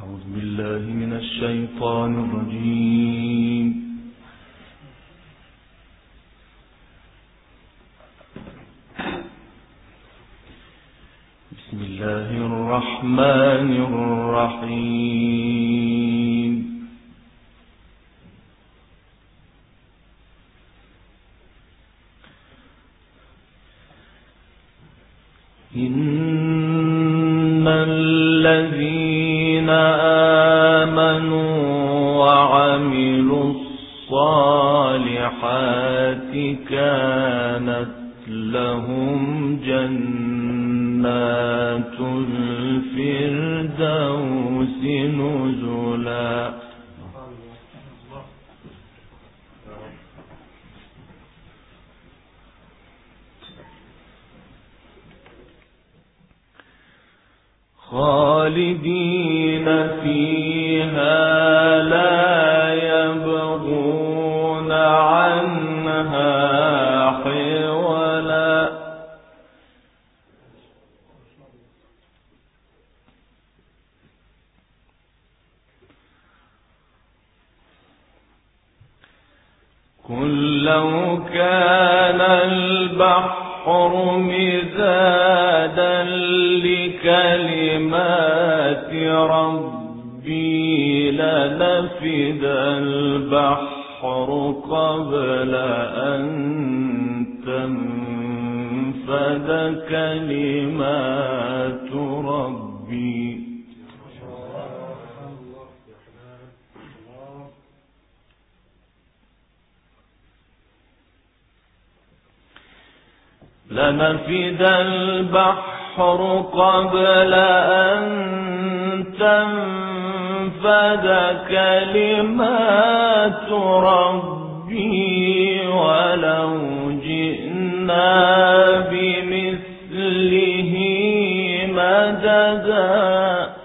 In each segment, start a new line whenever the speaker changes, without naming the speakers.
أعوذ بالله من الشيطان الرجيم. بسم الله الرحمن الرحيم. إن الذين آمنوا وعملوا الصالحات كانت لهم جنات الفردوس نزلا. خالدين فيها لا يبغون عنها حولا. قل لو كان البحر مدادا لكلمات ربي لنفد البحر قبل أن تنفد كلمات ربي. لنفد البحر قبل أن تنفد كلمات ربي ولو جئنا بمثله مددا.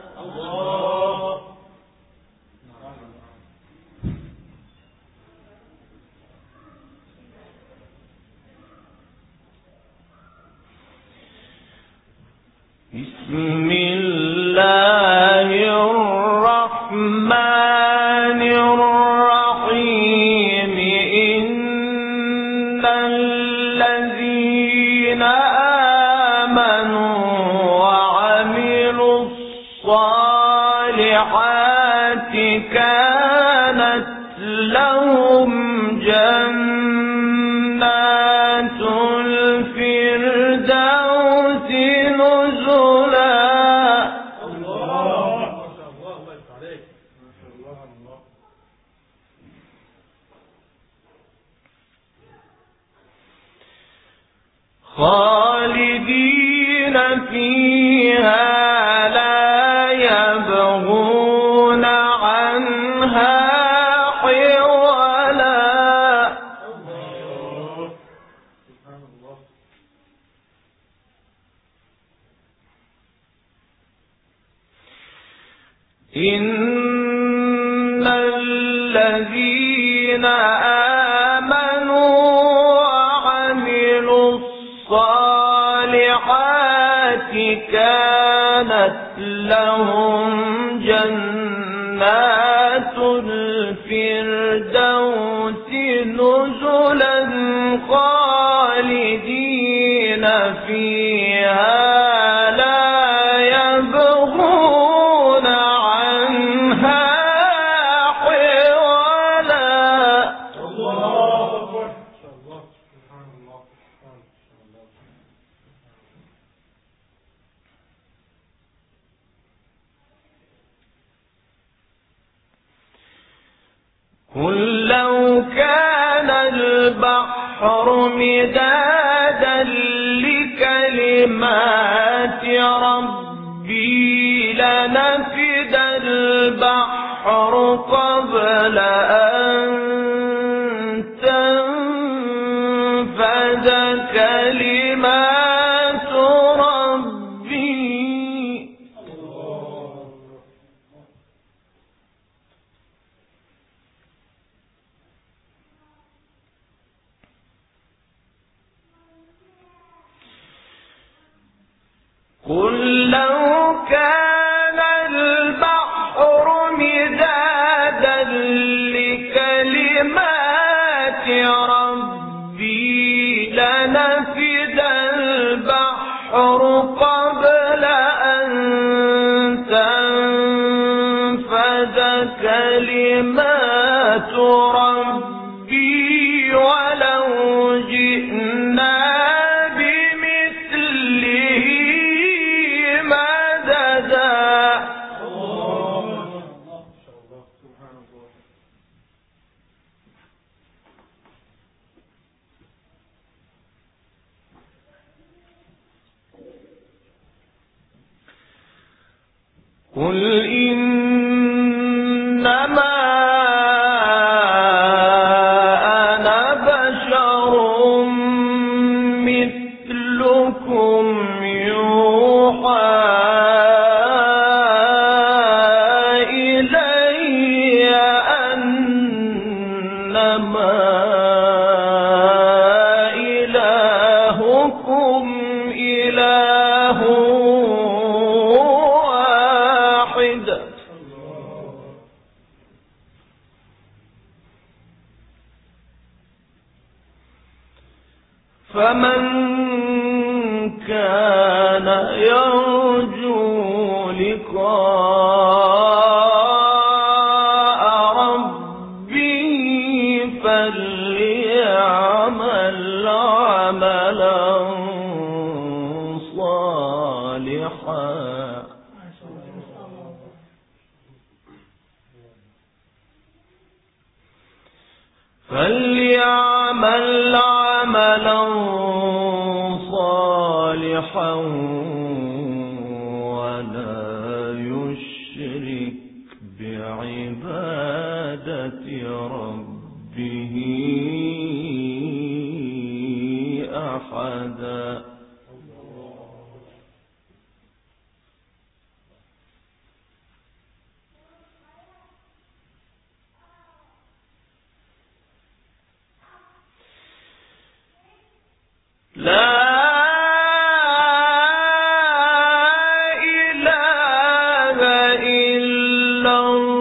بسم الله الرحمن الرحيم. إن الذين آمنوا وعملوا الصالحات كانت لهم جنات الفردوس نزلا. خالدين فيها لا يبغون عنها حولا. إن الذين آمنوا وعملوا الصالحات كانت لهم جنات الفردوس نزلا خالدين فيها لا يبغون عنها حولا. قل لو كان البحر مدادا لكلمات ربي لنفد البحر قبل أن تنفد كلمات ربي. قل لو كان البحر ربي لنفد البحر قبل أن تنفد كلمات ربي ولو جئنا بمثله مددا. قل إنما أنا بشر مثلكم يوحى إلي أنما إلهكم إله فمن كان يرجو لقاء ربه فليعمل عملا صالحا فليعمل عملا صالحا ولا يشرك بعبادة ربه أحدا. لا إله إلا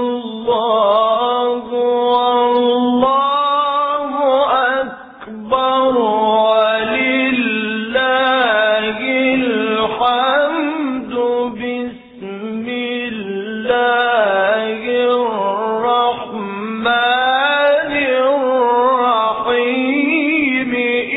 الله والله أكبر ولله الحمد. بسم الله الرحمن الرحيم.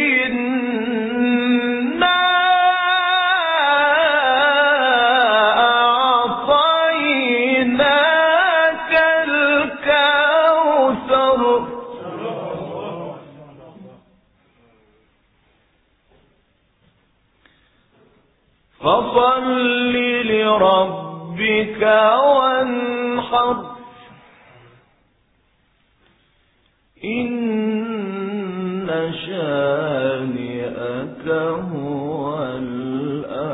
فصل لربك وانحر إن شانئك هو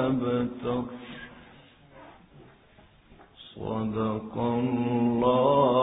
الأبتر. صدق الله